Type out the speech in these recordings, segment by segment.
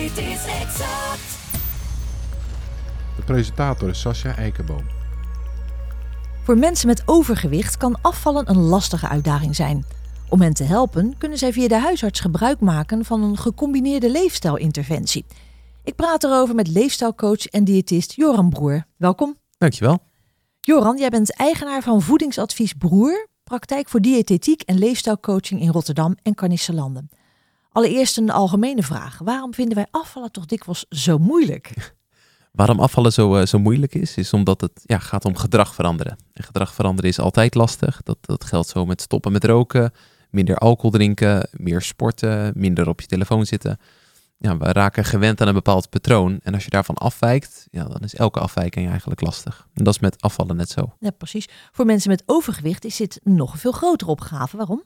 Dit is Exact. De presentator is Sascha Eikenboom. Voor mensen met overgewicht kan afvallen een lastige uitdaging zijn. Om hen te helpen kunnen zij via de huisarts gebruik maken van een gecombineerde leefstijlinterventie. Ik praat erover met leefstijlcoach en diëtist Joran Broer. Welkom. Dankjewel. Joran, jij bent eigenaar van voedingsadvies Broer, praktijk voor diëtetiek en leefstijlcoaching in Rotterdam en Carnisselanden. Allereerst een algemene vraag. Waarom vinden wij afvallen toch dikwijls zo moeilijk? Waarom afvallen zo moeilijk is omdat het gaat om gedrag veranderen. En gedrag veranderen is altijd lastig. Dat geldt zo met stoppen met roken, minder alcohol drinken, meer sporten, minder op je telefoon zitten. Ja, we raken gewend aan een bepaald patroon. En als je daarvan afwijkt, dan is elke afwijking eigenlijk lastig. En dat is met afvallen net zo. Ja, precies. Voor mensen met overgewicht is dit nog een veel grotere opgave. Waarom?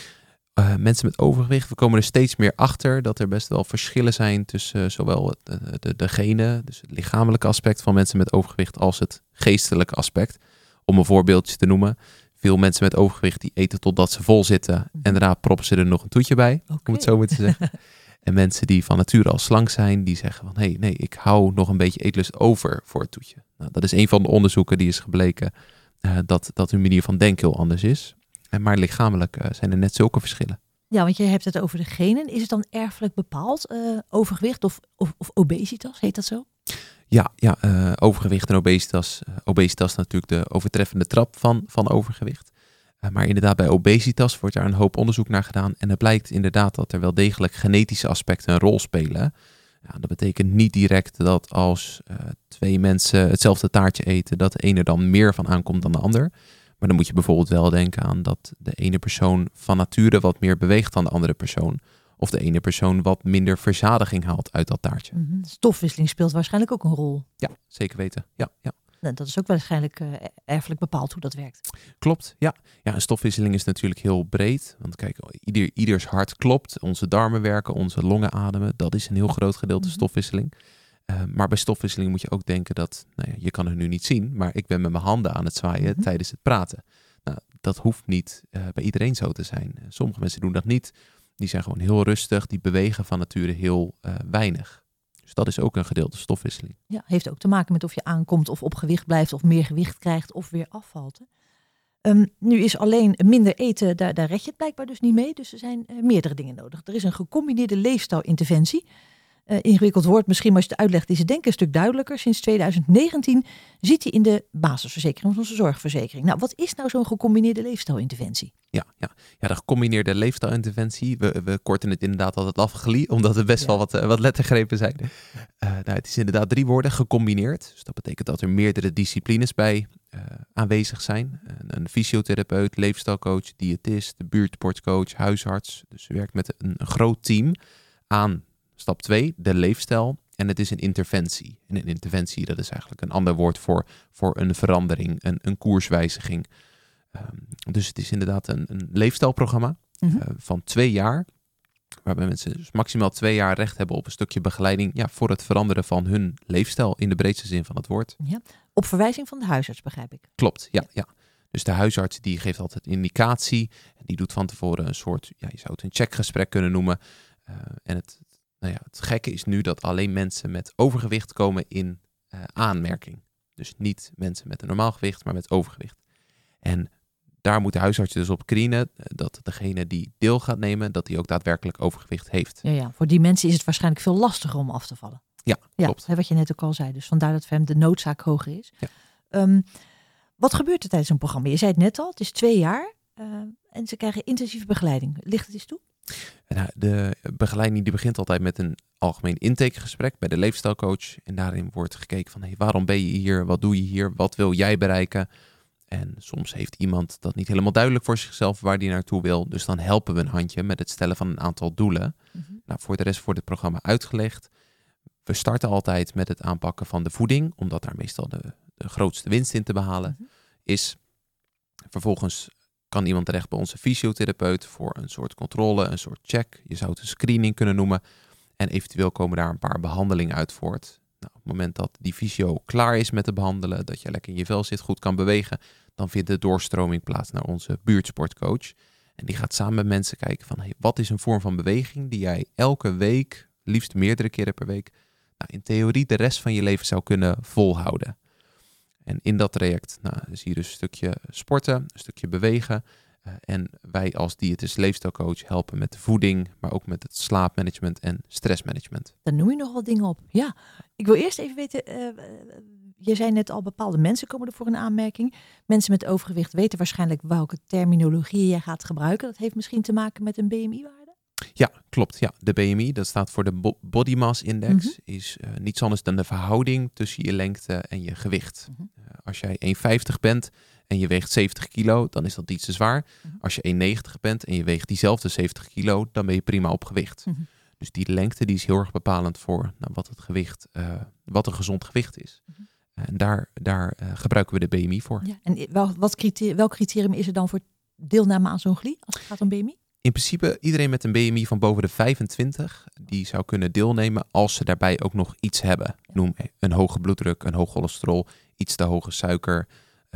Mensen met overgewicht, we komen er steeds meer achter dat er best wel verschillen zijn tussen zowel de genen, dus het lichamelijke aspect van mensen met overgewicht, als het geestelijke aspect. Om een voorbeeldje te noemen. Veel mensen met overgewicht die eten totdat ze vol zitten en daarna proppen ze er nog een toetje bij, om het zo maar te zeggen. En mensen die van nature al slank zijn, die zeggen van nee, ik hou nog een beetje eetlust over voor het toetje. Nou, dat is een van de onderzoeken die is gebleken dat hun manier van denken heel anders is. Maar lichamelijk zijn er net zulke verschillen. Ja, want je hebt het over de genen. Is het dan erfelijk bepaald, overgewicht of obesitas, heet dat zo? Ja, overgewicht en obesitas. Obesitas is natuurlijk de overtreffende trap van overgewicht. Maar inderdaad, bij obesitas wordt daar een hoop onderzoek naar gedaan. En het blijkt inderdaad dat er wel degelijk genetische aspecten een rol spelen. Ja, dat betekent niet direct dat als twee mensen hetzelfde taartje eten, dat de ene dan meer van aankomt dan de ander. Maar dan moet je bijvoorbeeld wel denken aan dat de ene persoon van nature wat meer beweegt dan de andere persoon. Of de ene persoon wat minder verzadiging haalt uit dat taartje. Mm-hmm. Stofwisseling speelt waarschijnlijk ook een rol. Ja, zeker weten. Ja. Nou, dat is ook waarschijnlijk erfelijk bepaald hoe dat werkt. Klopt, ja. Ja, een stofwisseling is natuurlijk heel breed. Want kijk, ieders hart klopt. Onze darmen werken, onze longen ademen. Dat is een heel groot gedeelte stofwisseling. Maar bij stofwisseling moet je ook denken dat, je kan het nu niet zien, maar ik ben met mijn handen aan het zwaaien tijdens het praten. Nou, dat hoeft niet bij iedereen zo te zijn. Sommige mensen doen dat niet. Die zijn gewoon heel rustig, die bewegen van nature heel weinig. Dus dat is ook een gedeelte stofwisseling. Ja, heeft ook te maken met of je aankomt of op gewicht blijft of meer gewicht krijgt of weer afvalt. Nu is alleen minder eten, daar red je het blijkbaar dus niet mee. Dus er zijn meerdere dingen nodig. Er is een gecombineerde leefstijlinterventie. Ingewikkeld woord misschien, maar als je het uitlegt is het denk ik een stuk duidelijker. Sinds 2019 zit hij in de basisverzekering van onze zorgverzekering. Nou, wat is nou zo'n gecombineerde leefstijlinterventie? Ja, de gecombineerde leefstijlinterventie. We korten het inderdaad altijd af, GLI, omdat er best wel wat lettergrepen zijn. Het is inderdaad 3 woorden, gecombineerd. Dus dat betekent dat er meerdere disciplines bij aanwezig zijn. Een fysiotherapeut, leefstijlcoach, diëtist, buurtsportcoach, huisarts. Dus je werkt met een groot team aan stap 2, de leefstijl. En het is een interventie. En een interventie, dat is eigenlijk een ander woord voor een verandering, een koerswijziging. Dus het is inderdaad een leefstijlprogramma van 2 jaar. Waarbij mensen dus maximaal 2 jaar recht hebben op een stukje begeleiding voor het veranderen van hun leefstijl in de breedste zin van het woord. Ja, op verwijzing van de huisarts, begrijp ik. Klopt, ja. Dus de huisarts die geeft altijd indicatie. Die doet van tevoren een soort, je zou het een checkgesprek kunnen noemen. En het gekke is nu dat alleen mensen met overgewicht komen in aanmerking. Dus niet mensen met een normaal gewicht, maar met overgewicht. En daar moet de huisarts dus op screenen dat degene die deel gaat nemen, dat die ook daadwerkelijk overgewicht heeft. Ja, voor die mensen is het waarschijnlijk veel lastiger om af te vallen. Ja, klopt. Wat je net ook al zei. Dus vandaar dat voor hem de noodzaak hoger is. Ja. Wat gebeurt er tijdens een programma? Je zei het net al, het is 2 jaar en ze krijgen intensieve begeleiding. Ligt het eens toe? Nou, de begeleiding die begint altijd met een algemeen intakegesprek bij de leefstijlcoach. En daarin wordt gekeken van waarom ben je hier? Wat doe je hier? Wat wil jij bereiken? En soms heeft iemand dat niet helemaal duidelijk voor zichzelf waar die naartoe wil. Dus dan helpen we een handje met het stellen van een aantal doelen. Nou, voor de rest wordt het programma uitgelegd. We starten altijd met het aanpakken van de voeding, omdat daar meestal de grootste winst in te behalen is. Vervolgens kan iemand terecht bij onze fysiotherapeut voor een soort controle, een soort check. Je zou het een screening kunnen noemen. En eventueel komen daar een paar behandelingen uit voort. Nou, op het moment dat die fysio klaar is met te behandelen, dat je lekker in je vel zit, goed kan bewegen, dan vindt de doorstroming plaats naar onze buurtsportcoach. En die gaat samen met mensen kijken van wat is een vorm van beweging die jij elke week liefst meerdere keren per week, in theorie de rest van je leven zou kunnen volhouden. En in dat traject zie je dus een stukje sporten, een stukje bewegen. En wij als diëtist leefstijlcoach helpen met de voeding, maar ook met het slaapmanagement en stressmanagement. Daar noem je nog wat dingen op. Ja, ik wil eerst even weten, je zei net al, bepaalde mensen komen er voor een aanmerking. Mensen met overgewicht weten waarschijnlijk welke terminologie jij gaat gebruiken. Dat heeft misschien te maken met een BMI-waarde? Ja, klopt. Ja, de BMI, dat staat voor de Body Mass Index, is niets anders dan de verhouding tussen je lengte en je gewicht. Als jij 1,50 bent en je weegt 70 kilo, dan is dat iets te zwaar. Als je 1,90 bent en je weegt diezelfde 70 kilo, dan ben je prima op gewicht. Dus die lengte die is heel erg bepalend voor wat het gewicht, wat een gezond gewicht is. En daar gebruiken we de BMI voor. Ja, en welk criterium is er dan voor deelname aan zo'n GLI als het gaat om BMI? In principe iedereen met een BMI van boven de 25, die zou kunnen deelnemen als ze daarbij ook nog iets hebben. Noem een hoge bloeddruk, een hoog cholesterol, iets te hoge suiker,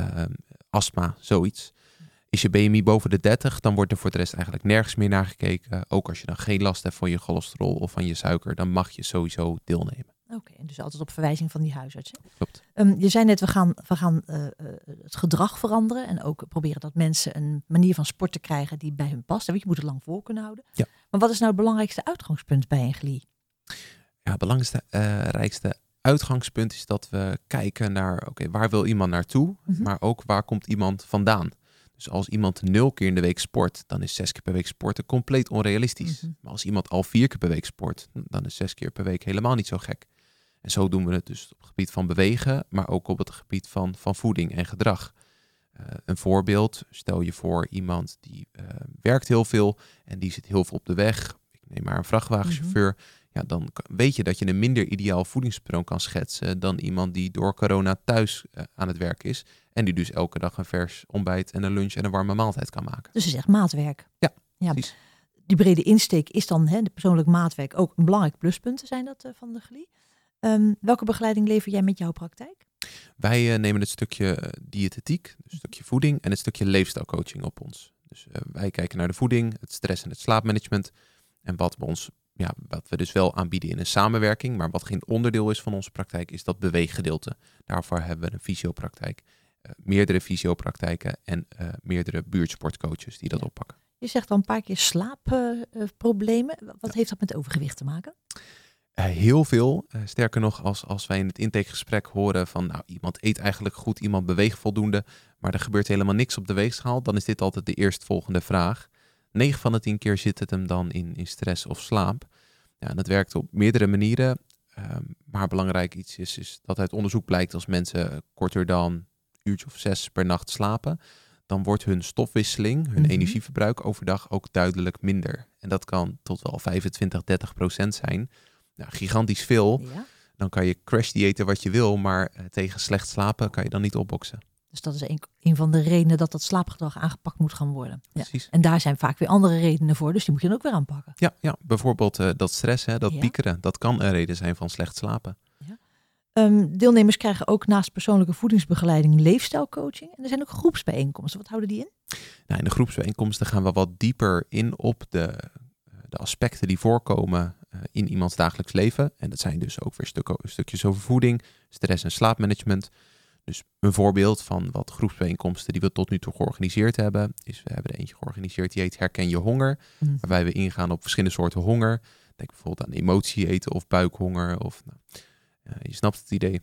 astma, zoiets. Is je BMI boven de 30, dan wordt er voor de rest eigenlijk nergens meer naar gekeken. Ook als je dan geen last hebt van je cholesterol of van je suiker, dan mag je sowieso deelnemen. Oké, en dus altijd op verwijzing van die huisarts. Hè? Klopt. Je zei net, we gaan het gedrag veranderen en ook proberen dat mensen een manier van sport krijgen die bij hun past. Want je moet het lang vol kunnen houden. Ja. Maar wat is nou het belangrijkste uitgangspunt bij een GLI? Ja, het belangrijkste uitgangspunt is dat we kijken naar, waar wil iemand naartoe, maar ook waar komt iemand vandaan. Dus als iemand 0 keer in de week sport, dan is 6 keer per week sporten compleet onrealistisch. Maar als iemand al 4 keer per week sport, dan is 6 keer per week helemaal niet zo gek. En zo doen we het dus op het gebied van bewegen, maar ook op het gebied van voeding en gedrag. Een voorbeeld, stel je voor iemand die werkt heel veel en die zit heel veel op de weg. Ik neem maar een vrachtwagenchauffeur. Ja, dan weet je dat je een minder ideaal voedingspatroon kan schetsen dan iemand die door corona thuis aan het werk is. En die dus elke dag een vers ontbijt en een lunch en een warme maaltijd kan maken. Dus het is echt maatwerk. Ja, precies. Die brede insteek is dan de persoonlijk maatwerk ook een belangrijk pluspunt, zijn dat van de GLI. Welke begeleiding lever jij met jouw praktijk? Wij nemen het stukje diëtetiek, dus het stukje voeding en het stukje leefstijlcoaching op ons. Dus wij kijken naar de voeding, het stress en het slaapmanagement. En wat we dus wel aanbieden in een samenwerking, maar wat geen onderdeel is van onze praktijk, is dat beweeggedeelte. Daarvoor hebben we een fysiopraktijk, meerdere fysiopraktijken en meerdere buurtsportcoaches die dat oppakken. Je zegt al een paar keer slaapproblemen. Wat heeft dat met overgewicht te maken? Heel veel. Sterker nog, als wij in het intakegesprek horen van iemand eet eigenlijk goed, iemand beweegt voldoende, maar er gebeurt helemaal niks op de weegschaal, dan is dit altijd de eerstvolgende vraag. 9 van de 10 keer zit het hem dan in stress of slaap. Ja, en dat werkt op meerdere manieren. Maar belangrijk iets is dat uit onderzoek blijkt als mensen korter dan een uurtje of 6 per nacht slapen, dan wordt hun stofwisseling, hun energieverbruik overdag ook duidelijk minder. En dat kan tot wel 25-30% zijn. Nou, gigantisch veel. Ja. Dan kan je crash diëten wat je wil, maar tegen slecht slapen kan je dan niet opboksen. Dus dat is een van de redenen dat slaapgedrag aangepakt moet gaan worden. Ja. Precies. En daar zijn vaak weer andere redenen voor, dus die moet je dan ook weer aanpakken. Ja, bijvoorbeeld dat stress, dat piekeren, dat kan een reden zijn van slecht slapen. Ja. Deelnemers krijgen ook naast persoonlijke voedingsbegeleiding leefstijlcoaching. En er zijn ook groepsbijeenkomsten. Wat houden die in? Nou, in de groepsbijeenkomsten gaan we wat dieper in op de aspecten die voorkomen in iemands dagelijks leven. En dat zijn dus ook weer stukjes over voeding, stress en slaapmanagement. Dus een voorbeeld van wat groepsbijeenkomsten die we tot nu toe georganiseerd hebben, is we hebben er eentje georganiseerd die heet Herken je honger. Waarbij we ingaan op verschillende soorten honger. Denk bijvoorbeeld aan emotie eten of buikhonger. Of, je snapt het idee.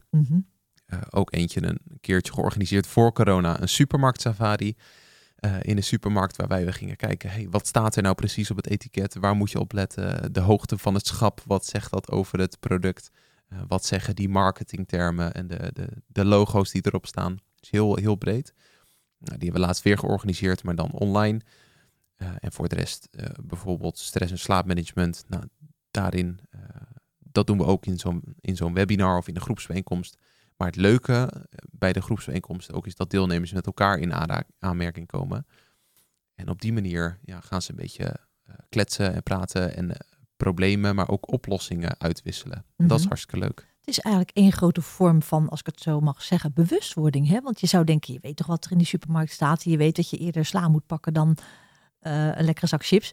Ook eentje een keertje georganiseerd voor corona, een supermarktsafari. In de supermarkt waarbij we gingen kijken, wat staat er nou precies op het etiket? Waar moet je op letten? De hoogte van het schap, wat zegt dat over het product? Wat zeggen die marketingtermen en de logo's die erop staan? Dus heel breed. Die hebben we laatst weer georganiseerd, maar dan online. En voor de rest bijvoorbeeld stress- en slaapmanagement. Nou, daarin, dat doen we ook in zo'n webinar of in een groepsbijeenkomst. Maar het leuke bij de groepsbijeenkomsten ook is dat deelnemers met elkaar in aanmerking komen. En op die manier gaan ze een beetje kletsen en praten en problemen, maar ook oplossingen uitwisselen. Dat is hartstikke leuk. Het is eigenlijk één grote vorm van, als ik het zo mag zeggen, bewustwording. Hè? Want je zou denken, je weet toch wat er in die supermarkt staat. Je weet dat je eerder sla moet pakken dan een lekkere zak chips.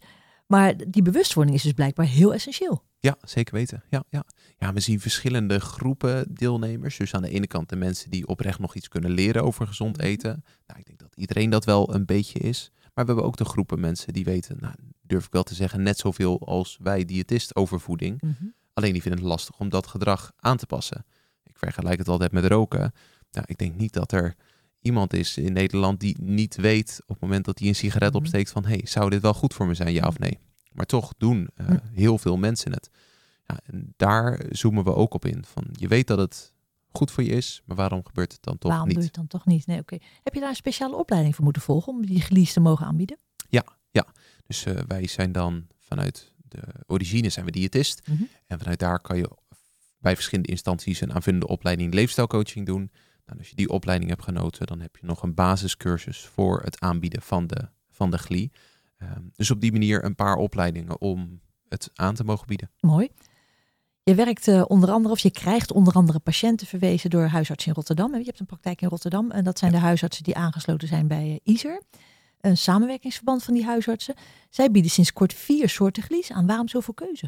Maar die bewustwording is dus blijkbaar heel essentieel. Ja, zeker weten. Ja, we zien verschillende groepen deelnemers. Dus aan de ene kant de mensen die oprecht nog iets kunnen leren over gezond eten. Nou, ik denk dat iedereen dat wel een beetje is. Maar we hebben ook de groepen mensen die weten, nou, durf ik wel te zeggen, net zoveel als wij diëtist over voeding. Mm-hmm. Alleen die vinden het lastig om dat gedrag aan te passen. Ik vergelijk het altijd met roken. Nou, ik denk niet dat er iemand is in Nederland die niet weet op het moment dat hij een sigaret opsteekt van, hey, zou dit wel goed voor me zijn, ja of nee? Maar toch doen heel veel mensen het. Ja, en daar zoomen we ook op in. Van, je weet dat het goed voor je is, maar waarom gebeurt het dan toch waarom niet? Doe je het dan toch niet? Nee, oké. Heb je daar een speciale opleiding voor moeten volgen om die GLI's te mogen aanbieden? Ja. Dus wij zijn dan vanuit de origine zijn we diëtist. Mm-hmm. En vanuit daar kan je bij verschillende instanties een aanvullende opleiding leefstijlcoaching doen. Nou, als je die opleiding hebt genoten, dan heb je nog een basiscursus voor het aanbieden van de GLI. Dus op die manier een paar opleidingen om het aan te mogen bieden. Mooi. Je werkt onder andere, of je krijgt onder andere patiënten verwezen door huisartsen in Rotterdam. Je hebt een praktijk in Rotterdam en dat zijn de huisartsen die aangesloten zijn bij ISER. Een samenwerkingsverband van die huisartsen. Zij bieden sinds kort 4 soorten GLI's aan. Waarom zoveel keuze?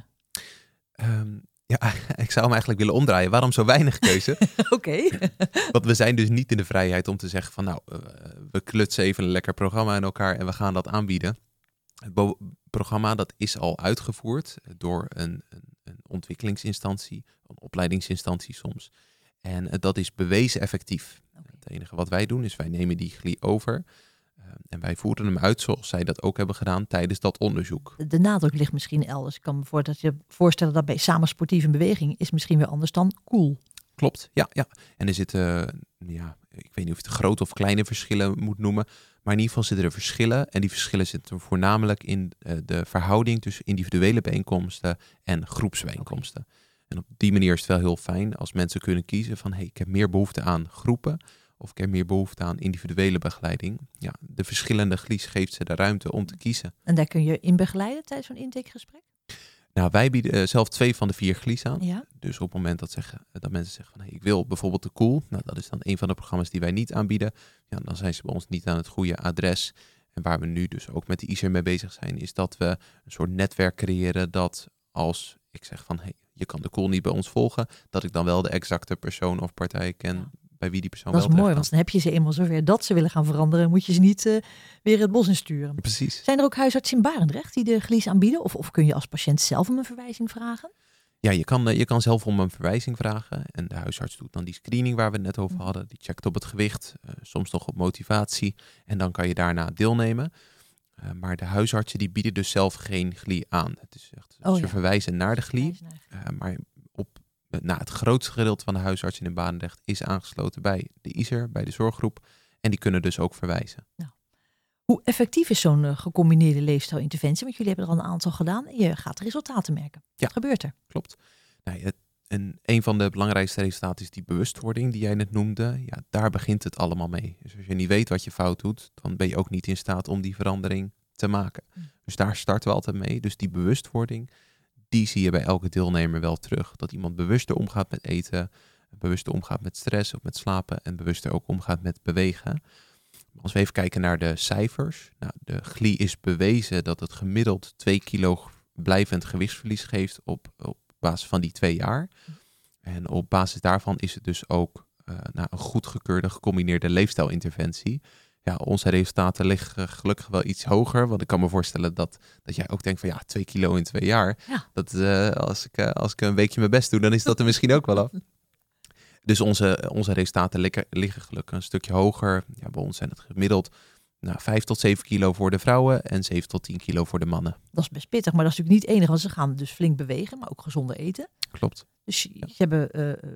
Ja, ik zou hem eigenlijk willen omdraaien. Waarom zo weinig keuze? Oké. Want we zijn dus niet in de vrijheid om te zeggen van nou, we klutsen even een lekker programma in elkaar en we gaan dat aanbieden. Het programma dat is al uitgevoerd door een ontwikkelingsinstantie, een opleidingsinstantie soms. En dat is bewezen effectief. Okay. Het enige wat wij doen is wij nemen die GLI over en wij voeren hem uit zoals zij dat ook hebben gedaan tijdens dat onderzoek. De nadruk ligt misschien elders. Ik kan me voorstellen dat bij samen sportief en beweging is misschien weer anders dan cool. Klopt, ja. En er zitten, ik weet niet of je het grote of kleine verschillen moet noemen. Maar in ieder geval zitten er verschillen. En die verschillen zitten voornamelijk in de verhouding tussen individuele bijeenkomsten en groepsbijeenkomsten. Okay. En op die manier is het wel heel fijn als mensen kunnen kiezen van ik heb meer behoefte aan groepen of ik heb meer behoefte aan individuele begeleiding. Ja, de verschillende GLI's geeft ze de ruimte om te kiezen. En daar kun je in begeleiden tijdens zo'n intakegesprek? Nou, wij bieden zelf 2 van de 4 GLI's aan. Ja. Dus op het moment dat mensen zeggen van ik wil bijvoorbeeld de Cool. Nou, dat is dan een van de programma's die wij niet aanbieden. Ja, dan zijn ze bij ons niet aan het goede adres. En waar we nu dus ook met de ISER mee bezig zijn, is dat we een soort netwerk creëren dat als ik zeg van je kan de Cool niet bij ons volgen, dat ik dan wel de exacte persoon of partij ken bij wie die persoon wel terecht kan. Dat is mooi, want dan heb je ze eenmaal zover dat ze willen gaan veranderen. Moet je ze niet weer het bos insturen. Precies. Zijn er ook huisartsen in Barendrecht die de GLI's aanbieden? Of kun je als patiënt zelf om een verwijzing vragen? Ja, je kan zelf om een verwijzing vragen. En de huisarts doet dan die screening waar we het net over hadden. Die checkt op het gewicht, soms nog op motivatie. En dan kan je daarna deelnemen. Maar de huisartsen die bieden dus zelf geen GLI aan. Het is echt, ze verwijzen naar de GLI. Maar het grootste gedeelte van de huisartsen in Barendrecht is aangesloten bij de ISER, bij de zorggroep. En die kunnen dus ook verwijzen. Nou, hoe effectief is zo'n gecombineerde leefstijlinterventie? Want jullie hebben er al een aantal gedaan en je gaat resultaten merken. Wat gebeurt er? Klopt. Een van de belangrijkste resultaten is die bewustwording die jij net noemde. Ja, daar begint het allemaal mee. Dus als je niet weet wat je fout doet, dan ben je ook niet in staat om die verandering te maken. Dus daar starten we altijd mee. Dus die bewustwording, die zie je bij elke deelnemer wel terug. Dat iemand bewuster omgaat met eten, bewuster omgaat met stress of met slapen en bewuster ook omgaat met bewegen. Als we even kijken naar de cijfers. Nou, de GLI is bewezen dat het gemiddeld 2 kilo blijvend gewichtsverlies geeft op basis van die 2 jaar. En op basis daarvan is het dus ook een goedgekeurde gecombineerde leefstijlinterventie. Ja, onze resultaten liggen gelukkig wel iets hoger. Want ik kan me voorstellen dat jij ook denkt van 2 kilo in 2 jaar. Ja. Dat, als ik een weekje mijn best doe, dan is dat er misschien ook wel af. Dus onze resultaten liggen gelukkig een stukje hoger. Ja, bij ons zijn het gemiddeld 5 tot 7 kilo voor de vrouwen en 7 tot 10 kilo voor de mannen. Dat is best pittig, maar dat is natuurlijk niet het enige. Want ze gaan dus flink bewegen, maar ook gezonder eten. Klopt. Dus je hebben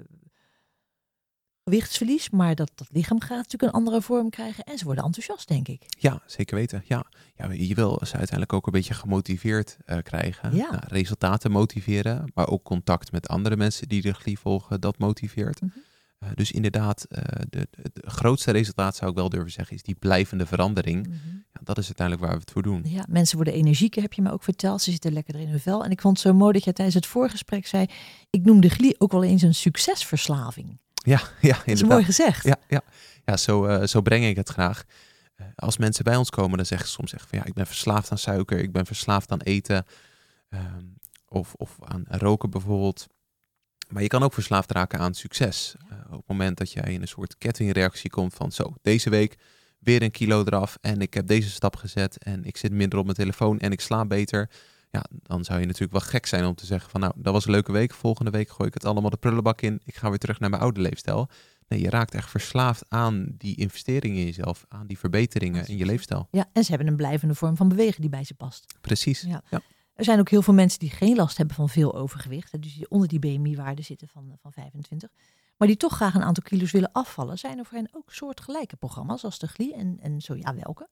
gewichtsverlies, maar dat lichaam gaat natuurlijk een andere vorm krijgen. En ze worden enthousiast, denk ik. Ja, zeker weten. Ja, je wil ze uiteindelijk ook een beetje gemotiveerd krijgen. Ja. Resultaten motiveren, maar ook contact met andere mensen die de GLI volgen, dat motiveert. Mm-hmm. Dus inderdaad, de grootste resultaat zou ik wel durven zeggen, is die blijvende verandering. Mm-hmm. Ja, dat is uiteindelijk waar we het voor doen. Ja, mensen worden energieker, heb je me ook verteld. Ze zitten lekkerder in hun vel. En ik vond het zo mooi dat jij tijdens het voorgesprek zei, ik noem de GLI ook wel eens een succesverslaving. Ja, inderdaad. Dat is mooi gezegd. Ja, zo breng ik het graag. Als mensen bij ons komen, dan zeggen ze soms echt van ja, ik ben verslaafd aan suiker, ik ben verslaafd aan eten of aan roken bijvoorbeeld. Maar je kan ook verslaafd raken aan succes. Op het moment dat jij in een soort kettingreactie komt van zo, deze week weer 1 kilo eraf en ik heb deze stap gezet en ik zit minder op mijn telefoon en ik slaap beter. Ja, dan zou je natuurlijk wel gek zijn om te zeggen van nou, dat was een leuke week. Volgende week gooi ik het allemaal de prullenbak in. Ik ga weer terug naar mijn oude leefstijl. Nee, je raakt echt verslaafd aan die investeringen in jezelf, aan die verbeteringen in je leefstijl. Ja, en ze hebben een blijvende vorm van bewegen die bij ze past. Precies. Ja. Ja. Er zijn ook heel veel mensen die geen last hebben van veel overgewicht. Dus die onder die BMI-waarde zitten van 25. Maar die toch graag een aantal kilo's willen afvallen. Zijn er voor hen ook soortgelijke programma's als de GLI? En zo ja, welke?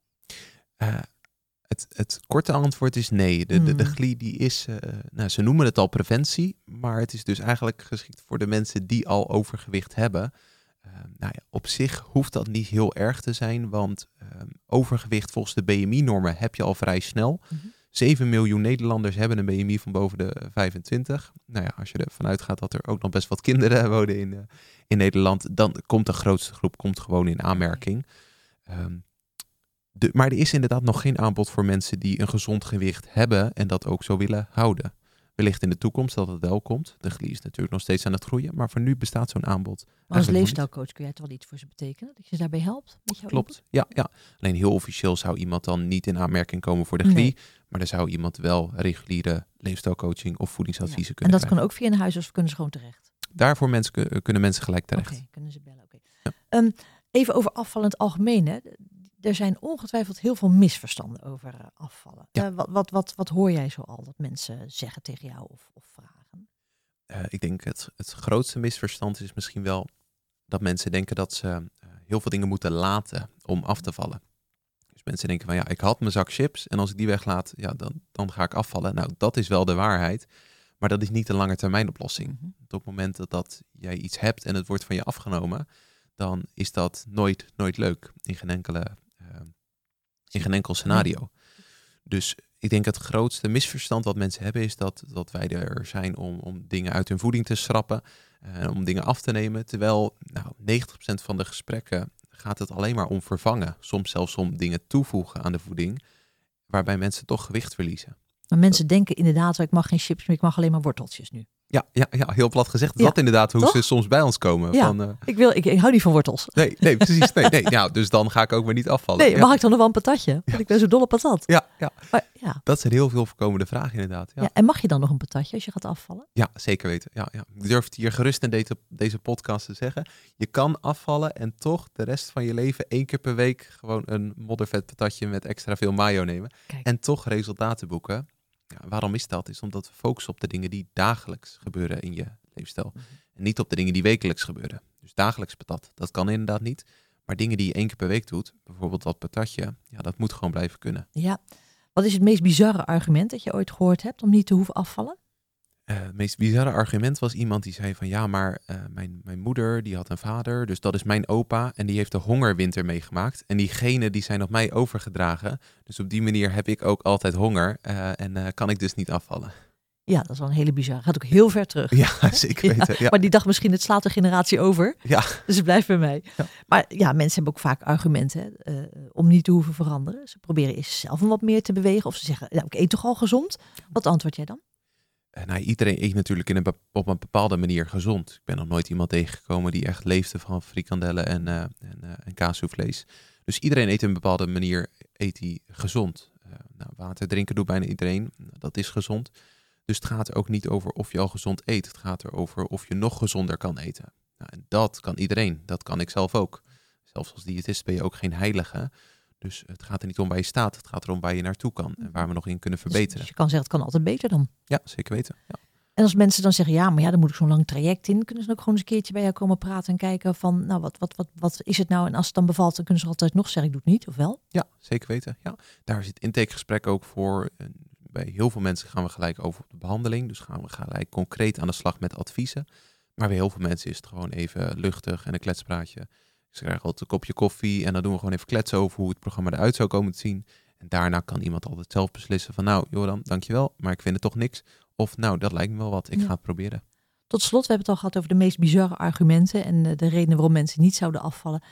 Het korte antwoord is nee. De GLI die is, ze noemen het al preventie. Maar het is dus eigenlijk geschikt voor de mensen die al overgewicht hebben. Op zich hoeft dat niet heel erg te zijn. Want overgewicht volgens de BMI-normen heb je al vrij snel. 7 miljoen Nederlanders hebben een BMI van boven de 25. Nou ja, als je ervan uitgaat dat er ook nog best wat kinderen wonen in Nederland, dan komt de grootste groep gewoon in aanmerking. Maar er is inderdaad nog geen aanbod voor mensen die een gezond gewicht hebben en dat ook zo willen houden. Wellicht in de toekomst dat het wel komt. De GLI is natuurlijk nog steeds aan het groeien, maar voor nu bestaat zo'n aanbod. Maar als leefstijlcoach kun jij het wel iets voor ze betekenen? Dat je ze daarbij helpt? Met jouw Klopt, ja. Alleen heel officieel zou iemand dan niet in aanmerking komen voor de GLI. Nee. Maar er zou iemand wel reguliere leefstijlcoaching of voedingsadviezen kunnen En dat krijgen. kan ook via een huis of kunnen ze gewoon terecht? Daarvoor kunnen mensen gelijk terecht. Oké, kunnen ze bellen. Ja. Even over afvallen in het algemeen. Hè. Er zijn ongetwijfeld heel veel misverstanden over afvallen. Ja. Wat hoor jij zo al dat mensen zeggen tegen jou of vragen? Ik denk het grootste misverstand is misschien wel dat mensen denken dat ze heel veel dingen moeten laten om af te vallen. Dus mensen denken van ja, ik had mijn zak chips en als ik die weglaat, ja, dan ga ik afvallen. Nou, dat is wel de waarheid, maar dat is niet de lange termijn oplossing. Mm-hmm. Op het moment dat jij iets hebt en het wordt van je afgenomen, dan is dat nooit leuk in geen enkel scenario. Dus ik denk het grootste misverstand wat mensen hebben is dat wij er zijn om dingen uit hun voeding te schrappen, om dingen af te nemen. Terwijl 90% van de gesprekken gaat het alleen maar om vervangen. Soms zelfs om dingen toevoegen aan de voeding, waarbij mensen toch gewicht verliezen. Maar mensen denken inderdaad, ik mag geen chips meer, ik mag alleen maar worteltjes nu. Ja, heel plat gezegd. Dat inderdaad hoe ze soms bij ons komen. Ja, ik hou niet van wortels. Nee, precies. Nee. Ja, dus dan ga ik ook maar niet afvallen. Nee, mag ik dan nog wel een patatje? Want ik ben zo dol op patat. Ja. Maar, dat zijn heel veel voorkomende vragen inderdaad. Ja. Ja, en mag je dan nog een patatje als je gaat afvallen? Ja, zeker weten. Ja. Ik durf het hier gerust in deze podcast te zeggen. Je kan afvallen en toch de rest van je leven 1 keer per week gewoon een moddervet patatje met extra veel mayo nemen. Kijk. En toch resultaten boeken. Ja, waarom is dat? Is omdat we focussen op de dingen die dagelijks gebeuren in je leefstijl. En niet op de dingen die wekelijks gebeuren. Dus dagelijks patat, dat kan inderdaad niet. Maar dingen die je 1 keer per week doet, bijvoorbeeld dat patatje, ja, dat moet gewoon blijven kunnen. Ja. Wat is het meest bizarre argument dat je ooit gehoord hebt om niet te hoeven afvallen? Het meest bizarre argument was iemand die zei van ja, maar mijn moeder die had een vader, dus dat is mijn opa en die heeft de hongerwinter meegemaakt. En die genen die zijn op mij overgedragen. Dus op die manier heb ik ook altijd honger en kan ik dus niet afvallen. Ja, dat is wel een hele bizarre. Gaat ook heel ver terug. Ja, zeker weten. Ja. Maar die dacht misschien, het slaat de generatie over. Ja. Dus het blijft bij mij. Ja. Maar ja, mensen hebben ook vaak argumenten om niet te hoeven veranderen. Ze proberen eerst zelf wat meer te bewegen. Of ze zeggen, ik eet toch al gezond? Wat antwoord jij dan? Iedereen eet natuurlijk op een bepaalde manier gezond. Ik ben nog nooit iemand tegengekomen die echt leefde van frikandellen en kaassoufflés. Dus iedereen eet op een bepaalde manier gezond. Water drinken doet bijna iedereen. Dat is gezond. Dus het gaat er ook niet over of je al gezond eet. Het gaat erover of je nog gezonder kan eten. En dat kan iedereen. Dat kan ik zelf ook. Zelfs als diëtist ben je ook geen heilige. Dus het gaat er niet om waar je staat. Het gaat erom waar je naartoe kan. En waar we nog in kunnen verbeteren. Dus je kan zeggen, het kan altijd beter dan. Ja, zeker weten. Ja. En als mensen dan zeggen, dan moet ik zo'n lang traject in. Kunnen ze ook gewoon eens een keertje bij jou komen praten en kijken van, wat is het nou? En als het dan bevalt, dan kunnen ze altijd nog zeggen, ik doe het niet, of wel? Ja, zeker weten. Ja. Daar zit intakegesprek ook voor. Bij heel veel mensen gaan we gelijk over op de behandeling. Dus gaan we gelijk concreet aan de slag met adviezen. Maar bij heel veel mensen is het gewoon even luchtig en een kletspraatje. Ze krijgen altijd een kopje koffie en dan doen we gewoon even kletsen over hoe het programma eruit zou komen te zien. En daarna kan iemand altijd zelf beslissen van Joran, dankjewel, maar ik vind het toch niks. Of dat lijkt me wel wat, ik ga het proberen. Tot slot, we hebben het al gehad over de meest bizarre argumenten en de redenen waarom mensen niet zouden afvallen.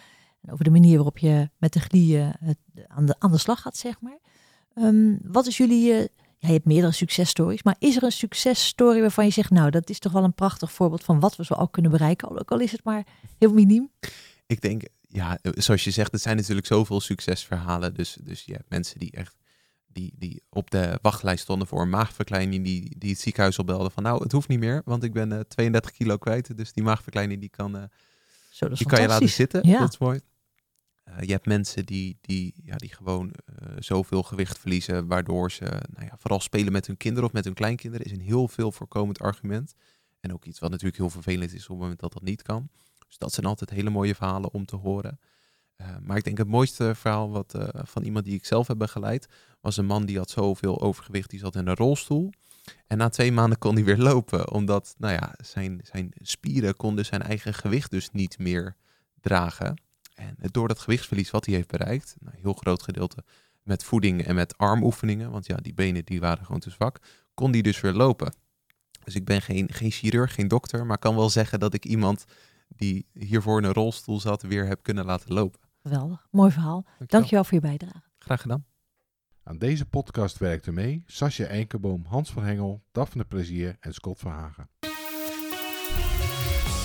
En over de manier waarop je met de GLI aan de slag gaat, zeg maar. Wat is jullie... je hebt meerdere successtories, maar is er een successtory waarvan je zegt, nou, dat is toch wel een prachtig voorbeeld van wat we zo al kunnen bereiken, ook al is het maar heel miniem? Ik denk, ja, zoals je zegt, er zijn natuurlijk zoveel succesverhalen. Dus je hebt mensen die echt die op de wachtlijst stonden voor een maagverkleining, die het ziekenhuis opbelden van, nou, het hoeft niet meer, want ik ben 32 kilo kwijt. Dus die maagverkleining, die kan je laten zitten. Ja. Dat is mooi. Je hebt mensen die gewoon zoveel gewicht verliezen, waardoor ze vooral spelen met hun kinderen of met hun kleinkinderen, is een heel veel voorkomend argument. En ook iets wat natuurlijk heel vervelend is op het moment dat dat niet kan. Dus dat zijn altijd hele mooie verhalen om te horen. Maar ik denk het mooiste verhaal van iemand die ik zelf heb begeleid, was een man die had zoveel overgewicht, die zat in een rolstoel. En na 2 maanden kon hij weer lopen, omdat zijn spieren konden zijn eigen gewicht dus niet meer dragen. En door dat gewichtsverlies wat hij heeft bereikt, een heel groot gedeelte met voeding en met armoefeningen, want ja, die benen die waren gewoon te zwak, kon hij dus weer lopen. Dus ik ben geen chirurg, geen dokter, maar kan wel zeggen dat ik iemand die hiervoor in een rolstoel zat weer heb kunnen laten lopen. Geweldig, mooi verhaal. Dankjewel voor je bijdrage. Graag gedaan. Aan deze podcast werkten mee Sascha Eikenboom, Hans van Hengel, Daphne Plezier en Scott Verhagen.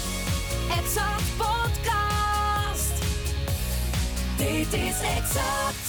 Exact Podcast. Dit is Exact.